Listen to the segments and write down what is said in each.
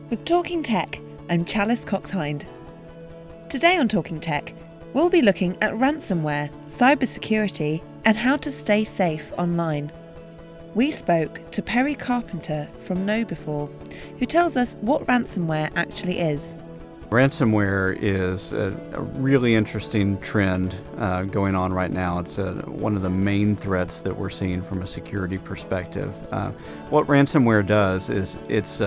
With Talking Tech, I'm Chalice Cox-Hind. Today on Talking Tech, we'll be looking at ransomware, cybersecurity, and how to stay safe online. We spoke to Perry Carpenter from KnowBe4, who tells us what ransomware actually is. Ransomware is a really interesting trend going on right now. It's one of the main threats that we're seeing from a security perspective. What ransomware does is it's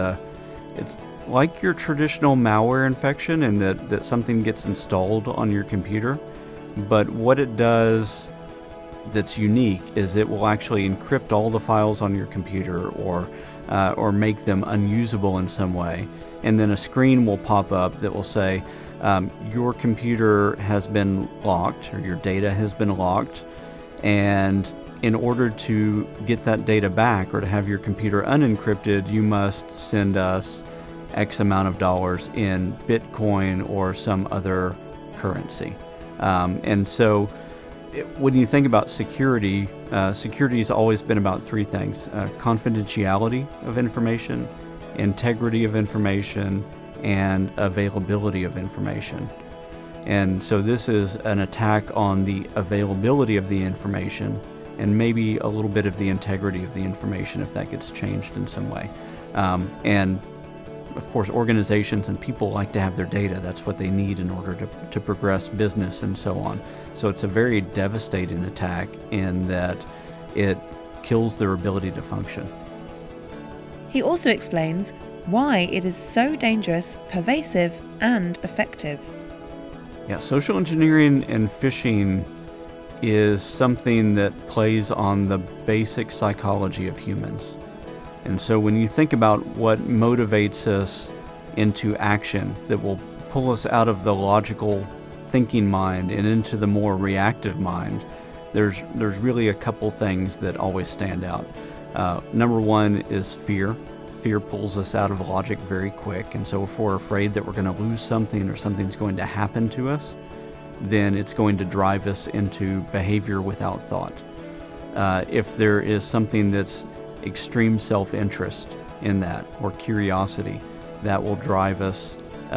like your traditional malware infection in that something gets installed on your computer. But what it does that's unique is it will actually encrypt all the files on your computer or make them unusable in some way. And then a screen will pop up that will say, your computer has been locked or your data has been locked. And in order to get that data back or to have your computer unencrypted, you must send us X amount of dollars in Bitcoin or some other currency. And so when you think about security, security has always been about three things: confidentiality of information, integrity of information, and availability of information. And so this is an attack on the availability of the information and maybe a little bit of the integrity of the information if that gets changed in some way. And of course, organizations and people like to have their data. That's what they need in order to progress business and so on. So it's a very devastating attack in that it kills their ability to function. He also explains why it is so dangerous, pervasive, and effective. Yeah, social engineering and phishing is something that plays on the basic psychology of humans. And so when you think about what motivates us into action that will pull us out of the logical thinking mind and into the more reactive mind, there's really a couple things that always stand out. Number one is fear. Fear pulls us out of logic very quick. And so if we're afraid that we're going to lose something or something's going to happen to us, then it's going to drive us into behavior without thought. If there is something that's extreme self-interest in that or curiosity, that will drive us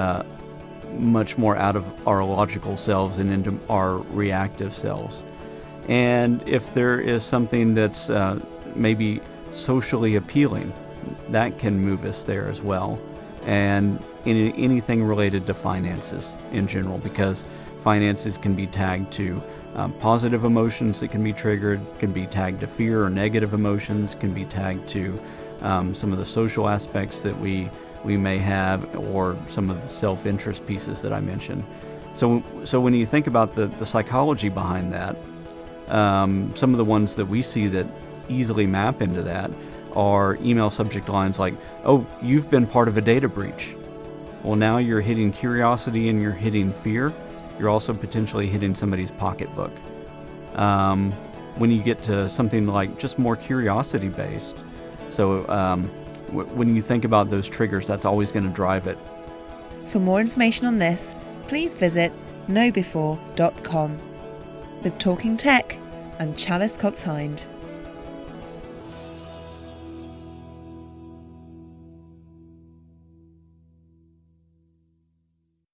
much more out of our logical selves and into our reactive selves. And if there is something that's maybe socially appealing, that can move us there as well. And anything related to finances in general, because finances can be tagged to positive emotions that can be triggered, can be tagged to fear or negative emotions, can be tagged to some of the social aspects that we may have, or some of the self-interest pieces that I mentioned. So when you think about the psychology behind that, some of the ones that we see that easily map into that are email subject lines like, "Oh, you've been part of a data breach." Well, now you're hitting curiosity and you're hitting fear. You're also potentially hitting somebody's pocketbook. When you get to something like just more curiosity based, so when you think about those triggers, that's always going to drive it. For more information on this, please visit knowbe4.com. With Talking Tech, I'm Chalice Cox-Hind.